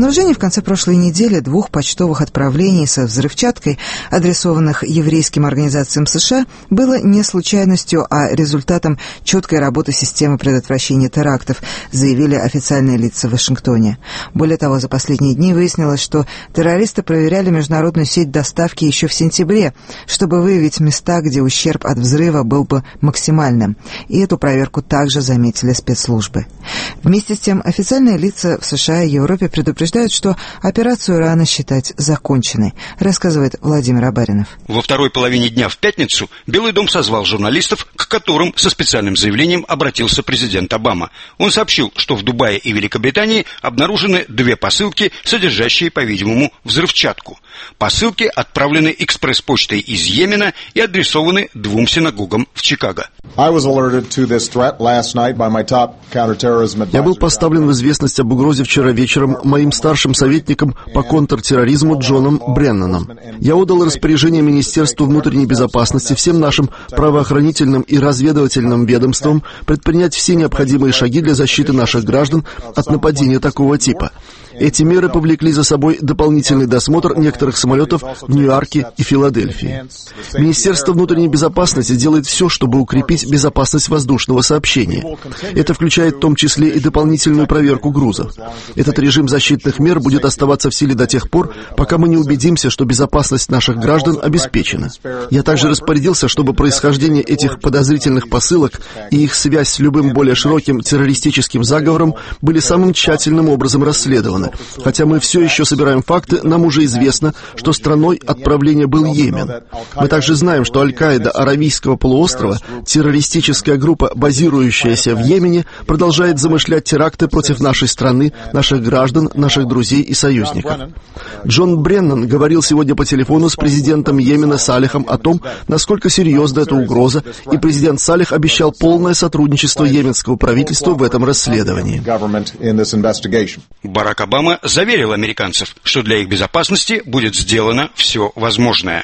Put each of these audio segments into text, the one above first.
Обнаружение в конце прошлой недели 2 почтовых отправлений со взрывчаткой, адресованных еврейским организациям США, было не случайностью, а результатом четкой работы системы предотвращения терактов, заявили официальные лица в Вашингтоне. Более того, за последние дни выяснилось, что террористы проверяли международную сеть доставки еще в сентябре, чтобы выявить места, где ущерб от взрыва был бы максимальным. И эту проверку также заметили спецслужбы. Вместе с тем, официальные лица в США и Европе предупреждают, что операцию рано считать законченной, рассказывает Владимир Абаринов. Во второй половине дня в пятницу Белый дом созвал журналистов, к которым со специальным заявлением обратился президент Обама. Он сообщил, что в Дубае и Великобритании обнаружены 2 посылки, содержащие, по-видимому, взрывчатку. Посылки отправлены экспресс-почтой из Йемена и адресованы 2 синагогам в Чикаго. Я был поставлен в известность об угрозе вчера вечером моим старшим советником по контртерроризму Джоном Бреннаном. Я отдал распоряжение Министерству внутренней безопасности всем нашим правоохранительным и разведывательным ведомствам предпринять все необходимые шаги для защиты наших граждан от нападения такого типа. Эти меры повлекли за собой дополнительный досмотр некоторых самолетов в Нью-Йорке и Филадельфии. Министерство внутренней безопасности делает все, чтобы укрепить безопасность воздушного сообщения. Это включает в том числе и дополнительную проверку грузов. Этот режим защитных мер будет оставаться в силе до тех пор, пока мы не убедимся, что безопасность наших граждан обеспечена. Я также распорядился, чтобы происхождение этих подозрительных посылок и их связь с любым более широким террористическим заговором были самым тщательным образом расследованы. Хотя мы все еще собираем факты, нам уже известно, что страной отправления был Йемен. Мы также знаем, что Аль-Каида Аравийского полуострова, террористическая группа, базирующаяся в Йемене, продолжает замышлять теракты против нашей страны, наших граждан, наших друзей и союзников. Джон Бреннан говорил сегодня по телефону с президентом Йемена Салихом о том, насколько серьезна эта угроза, и президент Салих обещал полное сотрудничество йеменского правительства в этом расследовании. Барак Обама заверил американцев, что для их безопасности будет сделано все возможное.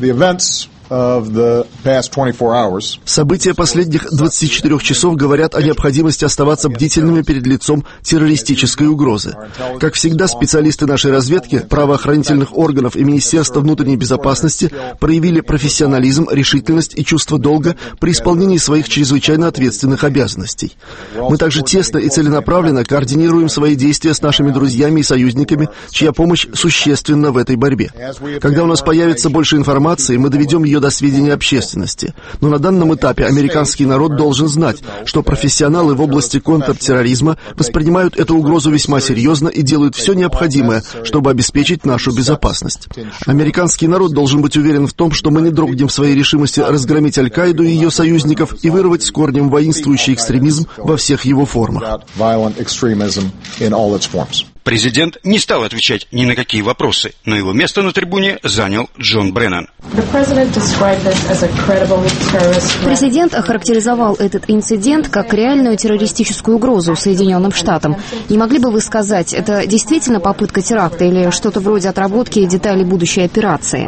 События последних 24 часов говорят о необходимости оставаться бдительными перед лицом террористической угрозы. Как всегда, специалисты нашей разведки, правоохранительных органов и Министерства внутренней безопасности проявили профессионализм, решительность и чувство долга при исполнении своих чрезвычайно ответственных обязанностей. Мы также тесно и целенаправленно координируем свои действия с нашими друзьями и союзниками, чья помощь существенна в этой борьбе. Когда у нас появится больше информации, мы доведем ее до сведения общественности. Но на данном этапе американский народ должен знать, что профессионалы в области контртерроризма воспринимают эту угрозу весьма серьезно и делают все необходимое, чтобы обеспечить нашу безопасность. Американский народ должен быть уверен в том, что мы не дрогнем в своей решимости разгромить Аль-Каиду и ее союзников и вырвать с корнем воинствующий экстремизм во всех его формах. Президент не стал отвечать ни на какие вопросы, но его место на трибуне занял Джон Бреннан. Президент охарактеризовал этот инцидент как реальную террористическую угрозу Соединенным Штатам. Не могли бы вы сказать, это действительно попытка теракта или что-то вроде отработки деталей будущей операции?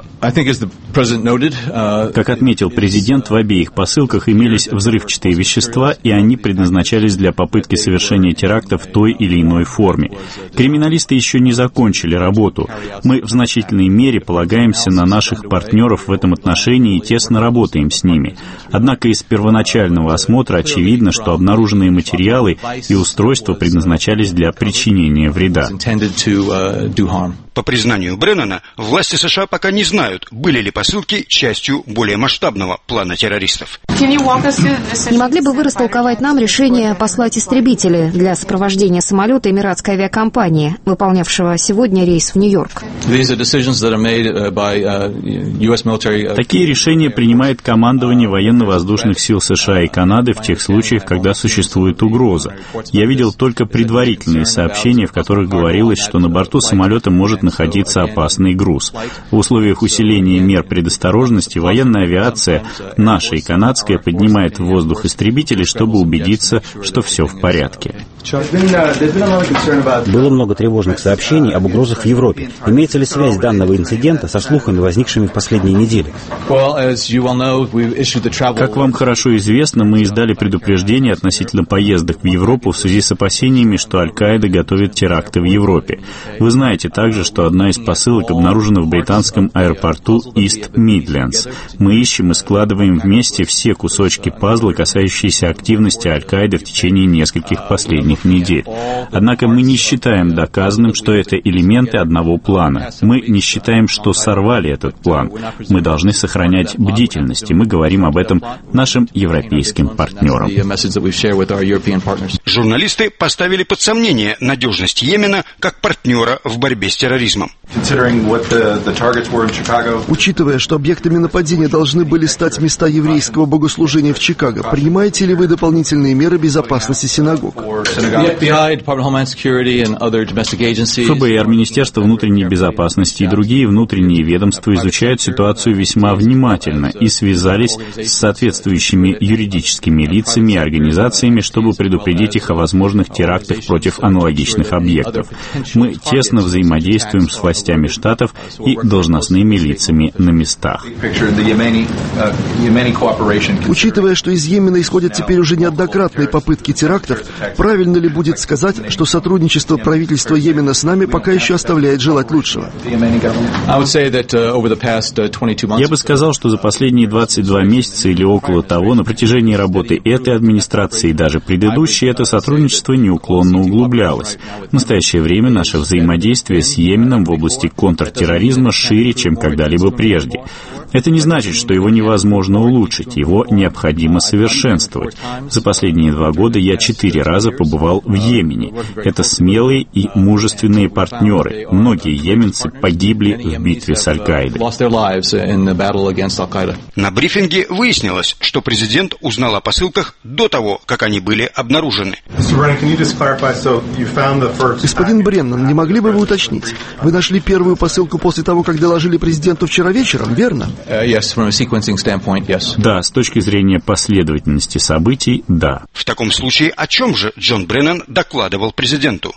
Как отметил президент, в обеих посылках имелись взрывчатые вещества, и они предназначались для попытки совершения теракта в той или иной форме. Криминалисты еще не закончили работу. Мы в значительной мере полагаемся на наших партнеров в этом отношении и тесно работаем с ними. Однако из первоначального осмотра очевидно, что обнаруженные материалы и устройства предназначались для причинения вреда. По признанию Бреннана, власти США пока не знают, были ли посылки частью более масштабного плана террористов. Не могли бы вы растолковать нам решение послать истребители для сопровождения самолета эмиратской авиакомпании, выполнявшего сегодня рейс в Нью-Йорк? Такие решения принимает командование военно-воздушных сил США и Канады в тех случаях, когда существует угроза. Я видел только предварительные сообщения, в которых говорилось, что на борту самолета может находиться опасный груз. В условиях усиления мер предосторожности военная авиация, наша и канадская, поднимает в воздух истребители, чтобы убедиться, что все в порядке. Было много тревожных сообщений об угрозах в Европе. Имеется ли связь данного инцидента со слухами, возникшими в последние недели? Как вам хорошо известно, мы издали предупреждение относительно поездок в Европу в связи с опасениями, что Аль-Каида готовит теракты в Европе. Вы знаете также, что одна из посылок обнаружена в британском аэропорту Ист Мидлендс. Мы ищем и складываем вместе все кусочки пазла, касающиеся активности Аль-Каиды в течение нескольких последних недель. Однако мы не считаем доказанным, что это элементы одного плана. Мы не считаем, что сорвали этот план. Мы должны сохранять бдительность, и мы говорим об этом нашим европейским партнерам. Журналисты поставили под сомнение надежность Йемена как партнера в борьбе с терроризмом. Учитывая, что объектами нападения должны были стать места еврейского богослужения в Чикаго, принимаете ли вы дополнительные меры безопасности синагог? ФБР, Министерство внутренней безопасности и другие внутренние ведомства изучают ситуацию весьма внимательно и связались с соответствующими юридическими лицами и организациями, чтобы предупредить их о возможных терактах против аналогичных объектов. Мы тесно взаимодействуем с властями штатов и должностными лицами на местах. Учитывая, что из Йемена исходят теперь уже неоднократные попытки терактов, правильно ли будет сказать, что сотрудничество правительства Йемена с нами пока еще оставляет желать лучшего? Я бы сказал, что за последние 22 месяца или около того, на протяжении работы этой администрации и даже предыдущей, это сотрудничество неуклонно углублялось. В настоящее время наше взаимодействие с Йеменом в области контртерроризма шире, чем когда-либо прежде. Это не значит, что его невозможно улучшить, его необходимо совершенствовать. За последние 2 года я 4 раза побывал в Йемене. Это смелые и мужественные партнеры. Многие йеменцы погибли в битве с Аль-Каидой. На брифинге выяснилось, что президент узнал о посылках до того, как они были обнаружены. Господин Бреннан, не могли бы вы уточнить? Вы нашли первую посылку после того, как доложили президенту вчера вечером, верно? Да, с точки зрения последовательности событий, да. В таком случае, о чем же Джон Бреннан докладывал президенту?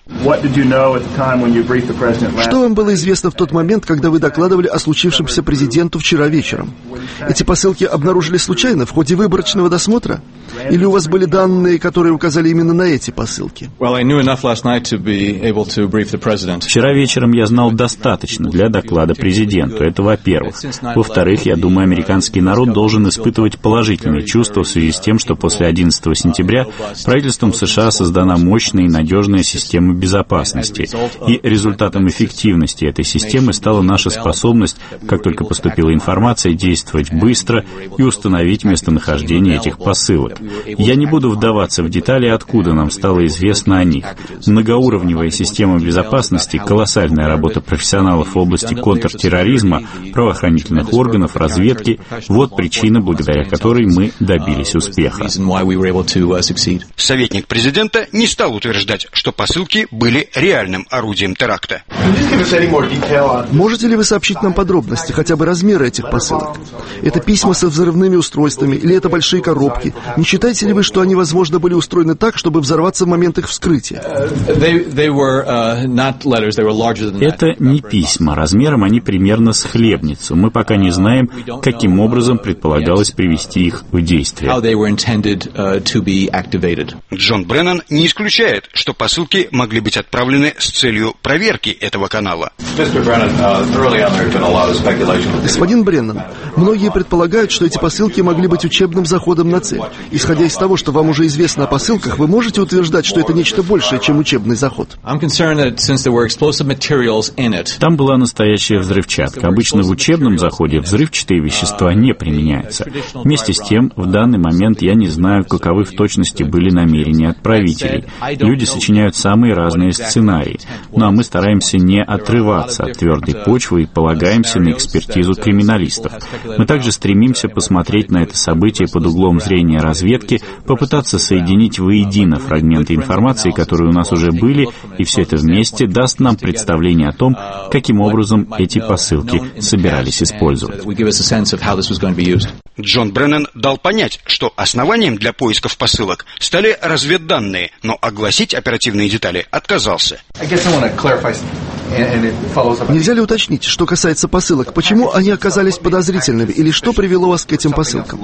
Что вам было известно в тот момент, когда вы докладывали о случившемся президенту вчера вечером? Эти посылки обнаружили случайно, в ходе выборочного досмотра? Или у вас были данные, которые указали именно на эти посылки? Вчера вечером я знал достаточно для доклада президенту. Это во-первых. Во-вторых, я думаю, американский народ должен испытывать положительные чувства в связи с тем, что после 11 сентября правительством США создана мощная и надежная система безопасности. И результатом эффективности этой системы стала наша способность, как только поступила информация, действовать быстро и установить местонахождение этих посылок. Я не буду вдаваться в детали, откуда нам стало известно о них. Многоуровневая система безопасности, колоссальная работа профессионалов в области контртерроризма, правоохранительных органов, разведки — вот причина, благодаря которой мы добились успеха. Советник президента не стал утверждать, что посылки были реальным орудием теракта. Можете ли вы сообщить нам подробности, хотя бы размеры этих посылок? Это письма со взрывными устройствами или это большие коробки? Не считаете ли вы, что они, возможно, были устроены так, чтобы взорваться в момент их вскрытия? Это не письма. Размером они примерно с хлебницу. Мы пока не знаем, каким образом предполагалось привести их в действие. Джон Бреннан не исключает, что посылки могли быть отправлены с целью проверки этого канала. Господин Бреннан, многие предполагают, что эти посылки могли быть учебным заходом на цель. Исходя из того, что вам уже известно о посылках, вы можете утверждать, что это нечто большее, чем учебный заход? Там была настоящая взрывчатка. Обычно в учебном заходе взрывчатые вещества не применяются. Вместе с тем, в данный момент я не знаю, каковы в точности были намерения отправителей. Люди сочиняют самые разные сценарии. Ну а мы стараемся не отрываться от твердой почвы и полагаемся на экспертизу криминалистов. Мы также стремимся посмотреть на это событие под углом зрения разведки разведки, попытаться соединить воедино фрагменты информации, которые у нас уже были, и все это вместе даст нам представление о том, каким образом эти посылки собирались использовать. Джон Бреннан дал понять, что основанием для поисков посылок стали разведданные, но огласить оперативные детали отказался. Нельзя ли уточнить, что касается посылок, почему они оказались подозрительными или что привело вас к этим посылкам?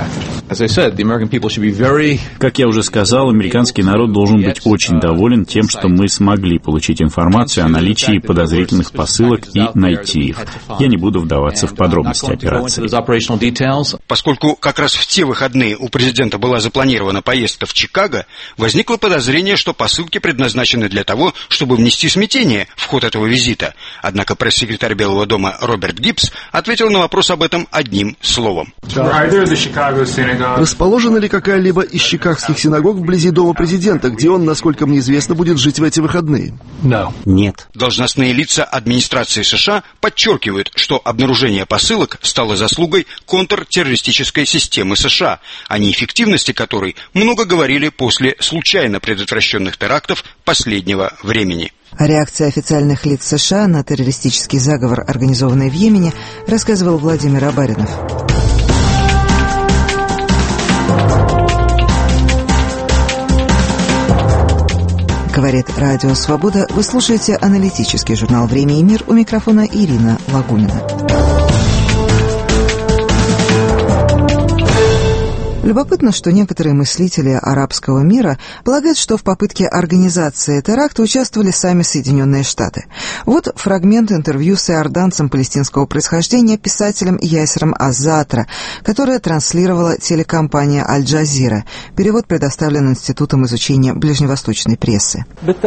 Как я уже сказал, американский народ должен быть очень доволен тем, что мы смогли получить информацию о наличии подозрительных посылок и найти их. Я не буду вдаваться в подробности операции. Поскольку как раз в те выходные у президента была запланирована поездка в Чикаго, возникло подозрение, что посылки предназначены для того, чтобы внести смятение в ход этого визита. Однако пресс-секретарь Белого дома Роберт Гиббс ответил на вопрос об этом одним словом. Расположена ли какая-либо из чикагских синагог вблизи дома президента, где он, насколько мне известно, будет жить в эти выходные? Нет. Должностные лица администрации США подчеркивают, что обнаружение посылок стало заслугой контртеррористической системы США, о неэффективности которой много говорили после случайно предотвращенных терактов последнего времени. О реакции официальных лиц США на террористический заговор, организованный в Йемене, рассказывал Владимир Абаринов. Говорит Радио Свобода. Вы слушаете аналитический журнал «Время и мир». У микрофона Ирина Лагунина. Любопытно, что некоторые мыслители арабского мира полагают, что в попытке организации теракта участвовали сами Соединенные Штаты. Вот фрагмент интервью с иорданцем палестинского происхождения, писателем Ясером Аззаатра, которое транслировала телекомпания «Аль-Джазира». Перевод предоставлен Институтом изучения ближневосточной прессы.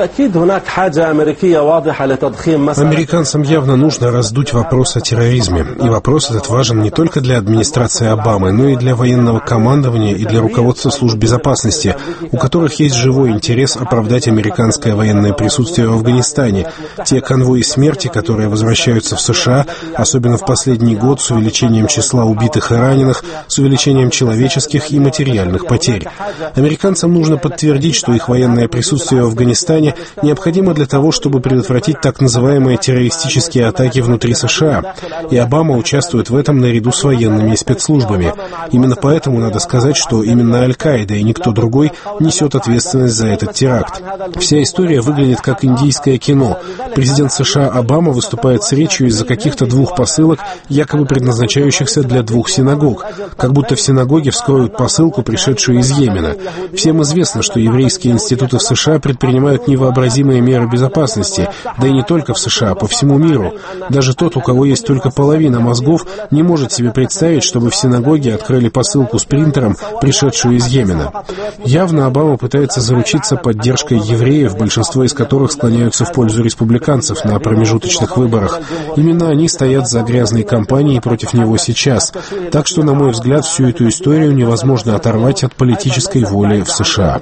Американцам явно нужно раздуть вопрос о терроризме. И вопрос этот важен не только для администрации Обамы, но и для военного командования и для руководства служб безопасности, у которых есть живой интерес оправдать американское военное присутствие в Афганистане. Те конвои смерти, которые возвращаются в США, особенно в последний год, с увеличением числа убитых и раненых, с увеличением человеческих и материальных потерь. Американцам нужно подтвердить, что их военное присутствие в Афганистане необходимо для того, чтобы предотвратить так называемые террористические атаки внутри США. И Обама участвует в этом наряду с военными и спецслужбами. Именно поэтому надо сказать, что именно Аль-Каида и никто другой несет ответственность за этот теракт. Вся история выглядит как индийское кино. Президент США Обама выступает с речью из-за каких-то двух посылок, якобы предназначающихся для двух синагог. Как будто в синагоге вскроют посылку, пришедшую из Йемена. Всем известно, что еврейские институты в США предпринимают невообразимые меры безопасности, да и не только в США, а по всему миру. Даже тот, у кого есть только половина мозгов, не может себе представить, чтобы в синагоге открыли посылку с принтером, пришедшую из Йемена. Явно Обама пытается заручиться поддержкой евреев, большинство из которых склоняются в пользу республиканцев на промежуточных выборах. Именно они стоят за грязной кампанией против него сейчас. Так что, на мой взгляд, всю эту историю невозможно оторвать от политической воли в США.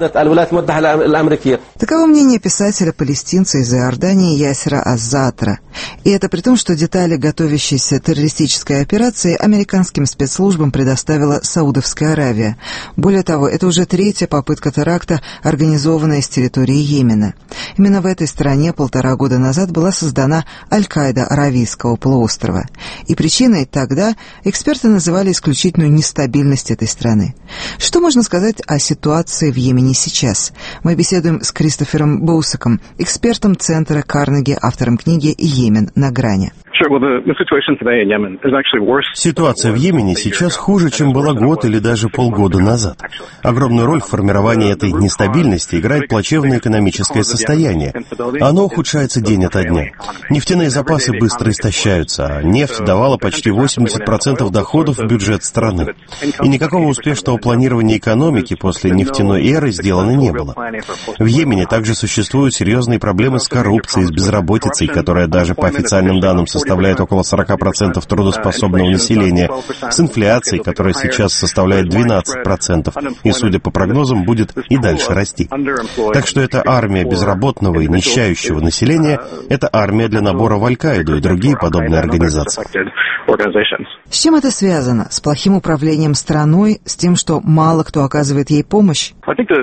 Таково мнение писателя-палестинца из Иордании Ясера Аззаатра. И это при том, что детали готовящейся террористической операции американским спецслужбам предоставила Саудовская Аравия. Более того, это уже третья попытка теракта, организованная с территории Йемена. Именно в этой стране 1,5 года назад была создана Аль-Каида Аравийского полуострова. И причиной тогда эксперты называли исключительную нестабильность этой страны. Что можно сказать о ситуации в Йемене сейчас? Мы беседуем с Кристофером Боусаком, экспертом Центра Карнеги, автором книги «Йемен на грани». Ситуация в Йемене сейчас хуже, чем была год или даже полгода назад. Огромную роль в формировании этой нестабильности играет плачевное экономическое состояние. Оно ухудшается день ото дня. Нефтяные запасы быстро истощаются, а нефть давала почти 80% доходов в бюджет страны. И никакого успешного планирования экономики после нефтяной эры сделано не было. В Йемене также существуют серьезные проблемы с коррупцией, с безработицей, которая даже по официальным данным США составляет около 40% трудоспособного населения, с инфляцией, которая сейчас составляет 12%, и, судя по прогнозам, будет и дальше расти. Так что эта армия безработного и нищающего населения — это армия для набора в Аль-Каиду и другие подобные организации. С чем это связано? С плохим управлением страной, с тем, что мало кто оказывает ей помощь?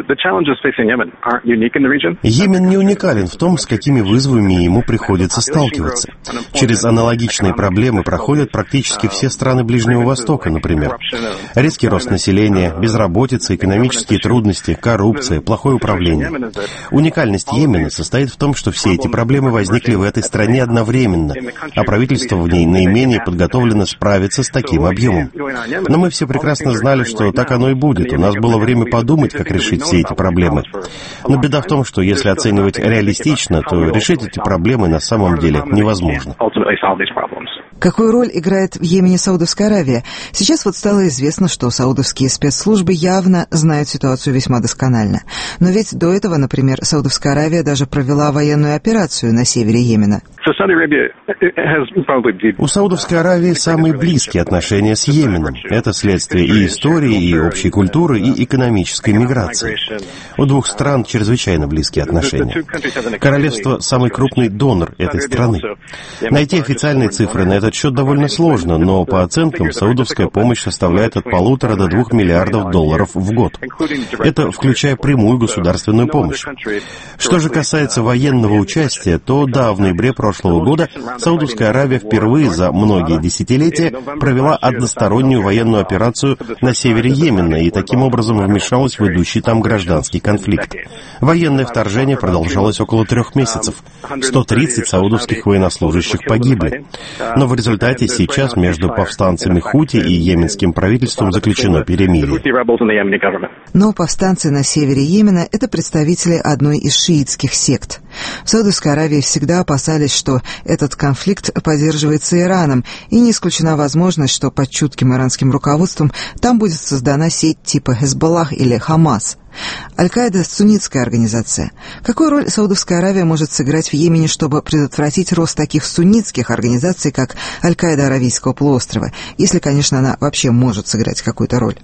Йемен не уникален в том, с какими вызовами ему приходится сталкиваться. Через аналогичные проблемы проходят практически все страны Ближнего Востока, например. Резкий рост населения, безработица, экономические трудности, коррупция, плохое управление. Уникальность Йемена состоит в том, что все эти проблемы возникли в этой стране одновременно, а правительство в ней наименее подготовлено справиться с таким объемом. Но мы все прекрасно знали, что так оно и будет. У нас было время подумать, как решить все эти проблемы. Но беда в том, что если оценивать реалистично, то решить эти проблемы на самом деле невозможно. Какую роль играет в Йемене Саудовская Аравия? Сейчас вот стало известно, что саудовские спецслужбы явно знают ситуацию весьма досконально. Но ведь до этого, например, Саудовская Аравия даже провела военную операцию на севере Йемена. У Саудовской Аравии самые близкие отношения с Йеменом. Это следствие и истории, и общей культуры, и экономической миграции. У двух стран чрезвычайно близкие отношения. Королевство — самый крупный донор этой страны. Найти официальные цифры на этот счет довольно сложно, но по оценкам саудовская помощь составляет от 1,5 до 2 миллиардов долларов в год. Это включая прямую государственную помощь. Что же касается военного участия, то да, в ноябре прошлого года Саудовская Аравия впервые за многие десятилетия провела одностороннюю военную операцию на севере Йемена и таким образом вмешалась в идущий там гражданский конфликт. Военное вторжение продолжалось около 3 месяцев. 130 саудовских военнослужащих погибли. Но в результате сейчас между повстанцами Хути и йеменским правительством заключено перемирие. Но повстанцы на севере Йемена — это представители одной из шиитских сект. В Саудовской Аравии всегда опасались, что этот конфликт поддерживается Ираном, и не исключена возможность, что под чутким иранским руководством там будет создана сеть типа Хезболлах или Хамас. Аль-Каида — суннитская организация. Какую роль Саудовская Аравия может сыграть в Йемене, чтобы предотвратить рост таких суннитских организаций, как Аль-Каида Аравийского полуострова, если, конечно, она вообще может сыграть какую-то роль?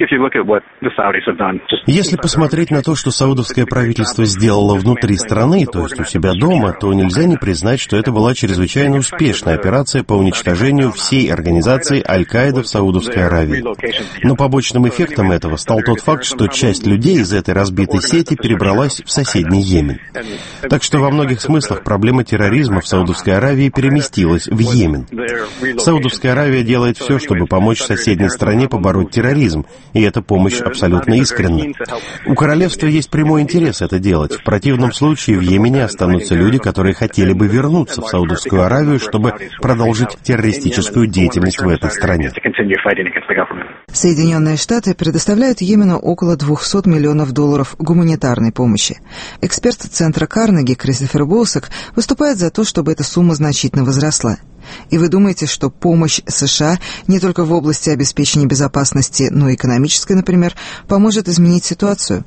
Если посмотреть на то, что саудовское правительство сделало внутри страны, то есть у себя дома, то нельзя не признать, что это была чрезвычайно успешная операция по уничтожению всей организации Аль-Каида в Саудовской Аравии. Но побочным эффектом этого стал тот факт, что часть людей из этой разбитой сети перебралась в соседний Йемен. Так что во многих смыслах проблема терроризма в Саудовской Аравии переместилась в Йемен. Саудовская Аравия делает все, чтобы помочь соседней стране побороть терроризм, и эта помощь абсолютно искренна. У королевства есть прямой интерес это делать. В противном случае в Йемене останутся люди, которые хотели бы вернуться в Саудовскую Аравию, чтобы продолжить террористическую деятельность в этой стране. Соединенные Штаты предоставляют Йемену около $200 миллионов гуманитарной помощи. Эксперт Центра Карнеги Кристофер Боусак выступает за то, чтобы эта сумма значительно возросла. И вы думаете, что помощь США не только в области обеспечения безопасности, но и экономической, например, поможет изменить ситуацию?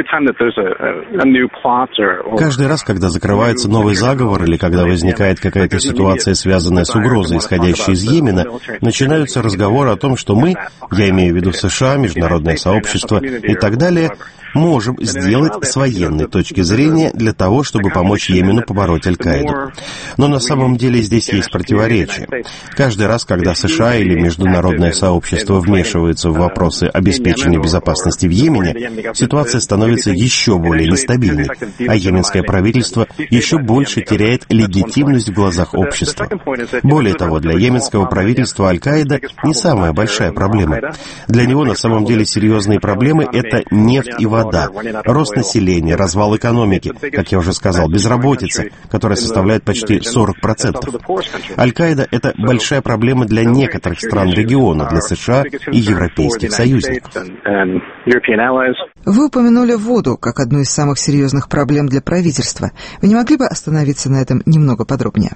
Каждый раз, когда закрывается новый заговор или когда возникает какая-то ситуация, связанная с угрозой, исходящей из Йемена, начинаются разговоры о том, что мы, я имею в виду США, международное сообщество и так далее, можем сделать с военной точки зрения для того, чтобы помочь Йемену побороть Аль-Каиду. Но на самом деле здесь есть противоречие. Каждый раз, когда США или международное сообщество вмешиваются в вопросы обеспечения безопасности в Йемене, ситуация становится еще более нестабильной, а йеменское правительство еще больше теряет легитимность в глазах общества. Более того, для йеменского правительства Аль-Каида не самая большая проблема. Для него на самом деле серьезные проблемы — это нефть и вода, рост населения, развал экономики, как я уже сказал, безработица, которая составляет почти 40%. Аль-Каида — это большая проблема для некоторых стран региона, для США и европейских союзников. Вы упомянули воду как одну из самых серьезных проблем для правительства. Вы не могли бы остановиться на этом немного подробнее?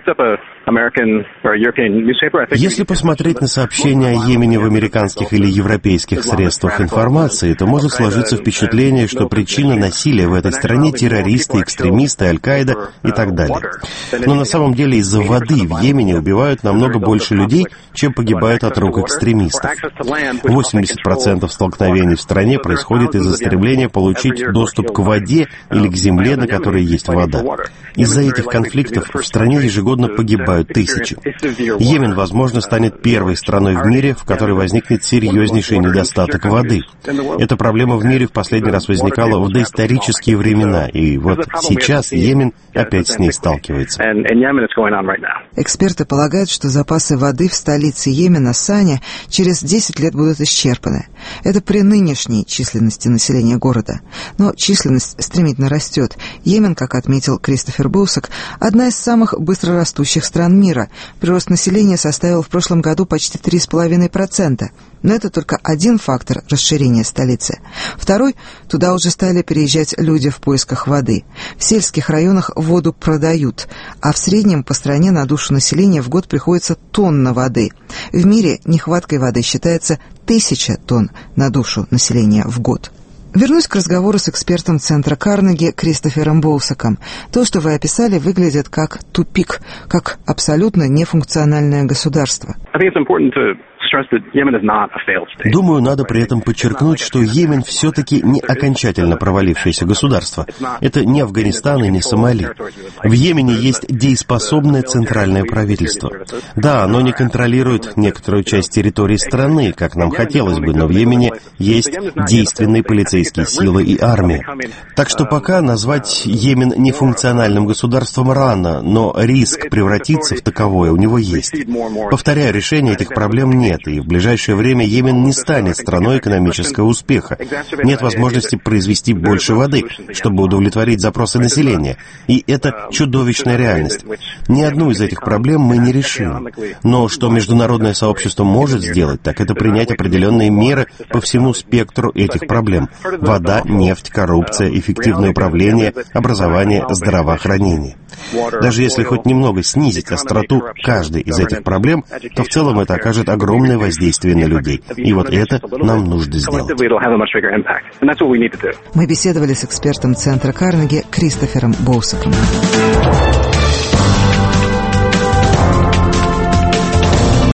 Если посмотреть на сообщения о Йемене в американских или европейских средствах информации, то может сложиться впечатление, впечатление, что причина насилия в этой стране — террористы, экстремисты, Аль-Каида и так далее. Но на самом деле из-за воды в Йемене убивают намного больше людей, чем погибают от рук экстремистов. 80% столкновений в стране происходит из-за стремления получить доступ к воде или к земле, на которой есть вода. Из-за этих конфликтов в стране ежегодно погибают тысячи. Йемен, возможно, станет первой страной в мире, в которой возникнет серьезнейший недостаток воды. Эта проблема в мире в последний раз возникала в доисторические времена, и вот сейчас Йемен опять с ней сталкивается. Эксперты полагают, что запасы воды в столице Йемена, Сане, через 10 лет будут исчерпаны. Это при нынешней численности населения города. Но численность стремительно растет. Йемен, как отметил Кристофер Боусак, одна из самых быстрорастущих стран мира. Прирост населения составил в прошлом году почти 3,5%. Но это только один фактор расширения столицы. Второй — туда уже стали переезжать люди в поисках воды. В сельских районах воду продают, а в среднем по стране на душу населения в год приходится тонна воды. В мире нехваткой воды считается 1000 тонн на душу населения в год. Вернусь к разговору с экспертом Центра Карнеги Кристофером Боусаком. То, что вы описали, выглядит как тупик, как абсолютно нефункциональное государство. Думаю, надо при этом подчеркнуть, что Йемен все-таки не окончательно провалившееся государство. Это не Афганистан и не Сомали. В Йемене есть дееспособное центральное правительство. Да, оно не контролирует некоторую часть территории страны, как нам хотелось бы, но в Йемене есть действенные полицейские силы и армия. Так что пока назвать Йемен нефункциональным государством рано, но риск превратиться в таковое у него есть. Повторяю, решения этих проблем нет, и в ближайшее время Йемен не станет страной экономического успеха. Нет возможности произвести больше воды, чтобы удовлетворить запросы населения. И это чудовищная реальность. Ни одну из этих проблем мы не решим. Но что международное сообщество может сделать, так это принять определенные меры по всему спектру этих проблем. Вода, нефть, коррупция, эффективное управление, образование, здравоохранение. Даже если хоть немного снизить остроту каждой из этих проблем, то в целом это окажет огромное воздействие на людей. И вот это нам нужно сделать. Мы беседовали с экспертом Центра Карнеги Кристофером Боусаком.